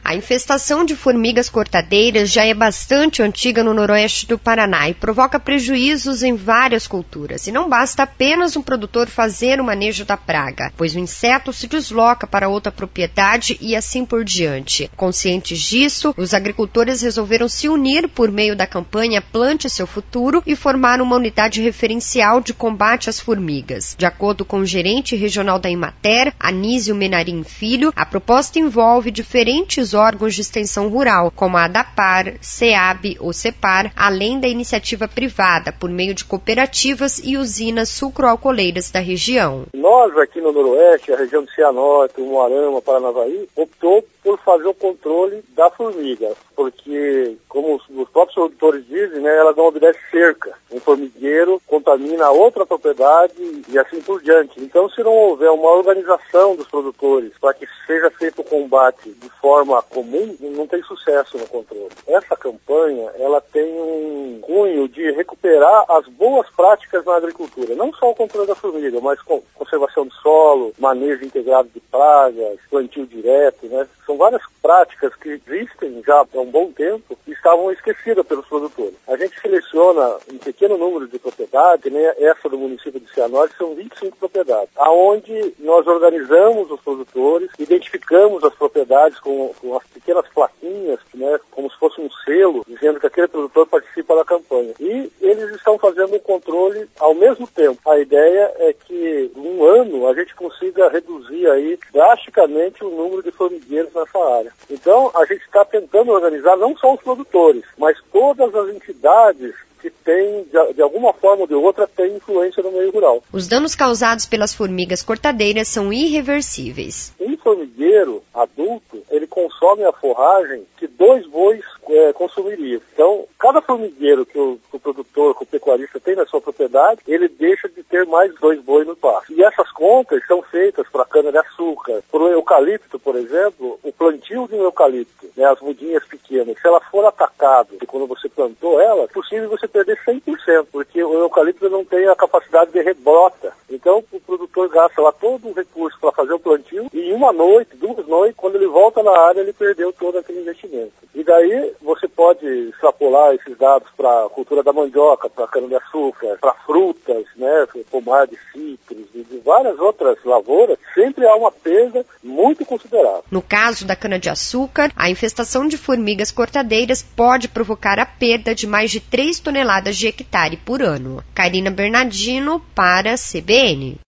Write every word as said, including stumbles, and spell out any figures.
A infestação de formigas cortadeiras já é bastante antiga no noroeste do Paraná e provoca prejuízos em várias culturas. E não basta apenas um produtor fazer o manejo da praga, pois o inseto se desloca para outra propriedade e assim por diante. Conscientes disso, os agricultores resolveram se unir por meio da campanha Plante Seu Futuro e formar uma unidade referencial de combate às formigas. De acordo com o gerente regional da Emater, Anísio Menarim Filho, a proposta envolve diferentes órgãos de extensão rural, como a ADAPAR, SEAB ou CEPAR, além da iniciativa privada, por meio de cooperativas e usinas sucroalcooleiras da região. Nós aqui no Noroeste, a região de Cianorte, Umuarama, Paranavaí, optou por fazer o controle da formiga, porque, como os, os próprios produtores dizem, né, ela não obedece cerca. Um formigueiro contamina outra propriedade e assim por diante. Então, se não houver uma organização dos produtores para que seja feito o combate de forma comum, não tem sucesso no controle. Essa campanha, ela tem um cunho de recuperar as boas práticas na agricultura, não só o controle da formiga, mas com conservação do solo, manejo integrado de pragas, plantio direto, né? São várias práticas que existem já há um bom tempo e estavam esquecidas pelos produtores. A gente seleciona um pequeno número de propriedades, né? Essa do município de Cianorte são vinte e cinco propriedades, aonde nós organizamos os produtores, identificamos as propriedades com, com as pequenas plaquinhas, né? Como se fosse um selo, dizendo que aquele produtor participa da campanha. E eles estão fazendo o controle ao mesmo tempo. A ideia é que, em um ano, a gente consiga reduzir aí drasticamente o número de formigueiros nessa área. Então, a gente está tentando organizar não só os produtores, mas todas as entidades que tem, de, de alguma forma ou de outra, tem influência no meio rural. Os danos causados pelas formigas cortadeiras são irreversíveis. Um formigueiro adulto, ele consome a forragem que dois bois é, consumiriam. Então, cada formigueiro que o, que o produtor, que o pecuarista tem na sua propriedade, ele deixa de ter mais dois bois no pasto. E essas contas são feitas para cana-de-açúcar. Para o eucalipto, por exemplo, o plantio de um eucalipto, né, as mudinhas pequenas, se ela for atacada, e quando você plantou ela, é possível você perder cem por cento, porque o eucalipto não tem a capacidade de rebrota. Então, o produtor gasta lá todo o recurso para fazer o plantio e em uma noite, duas noites, quando ele volta na área, ele perdeu todo aquele investimento. E daí, você pode extrapolar esses dados para a cultura da mandioca, para cana-de-açúcar, para frutas, né, pomar de citros e de várias outras lavouras, sempre há uma perda muito considerável. No caso da cana-de-açúcar, a infestação de formigas cortadeiras pode provocar a perda de mais de três toneladas de hectare por ano. Karina Bernardino para a C B N.